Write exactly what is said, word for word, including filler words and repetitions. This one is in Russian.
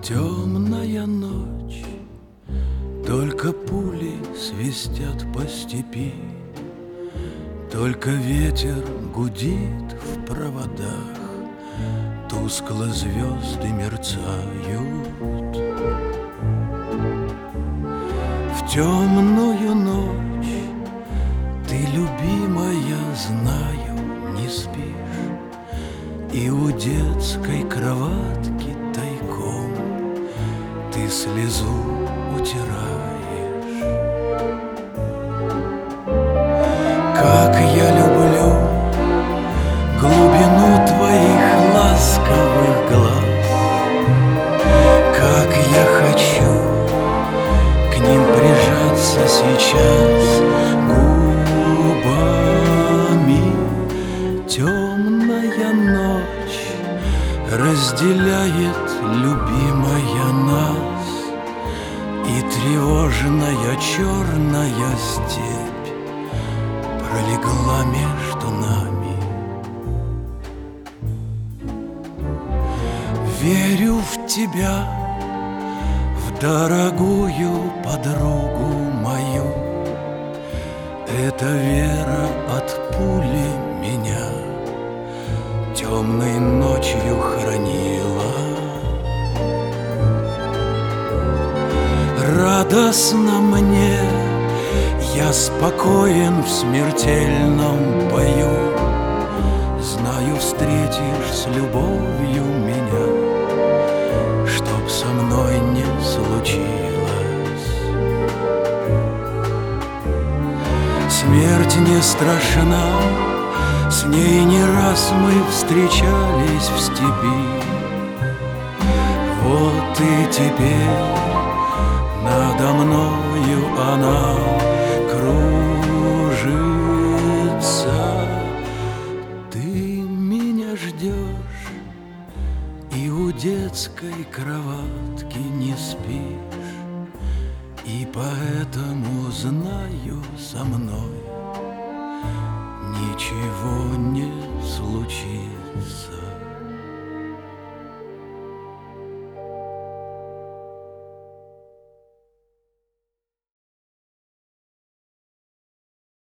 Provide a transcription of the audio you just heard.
Темная ночь, только пули свистят по степи, только ветер гудит в проводах, тускло звезды мерцают. В темную ночь ты, любимая, знаю, не спишь, и у детской кроватки тайком ты слезу утираешь. Как я люблю глубину твоих ласковых глаз, как я хочу к ним прижаться сейчас губами. Темная ночь разделяет, любимая, нас, и тревожная черная степь пролегла между нами. Верю в тебя, в дорогую подругу мою. Эта вера от пули меня темной ночью хранила. Радостно мне, я спокоен в смертельном бою. Знаю, встретишь с любовью меня, чтоб со мной не случилось. Смерть не страшна, с ней не раз мы встречались в степи. Вот и теперь надо мною она кружится. Ты меня ждешь и у детской кроватки не спишь, и поэтому знаю, со мной ничего не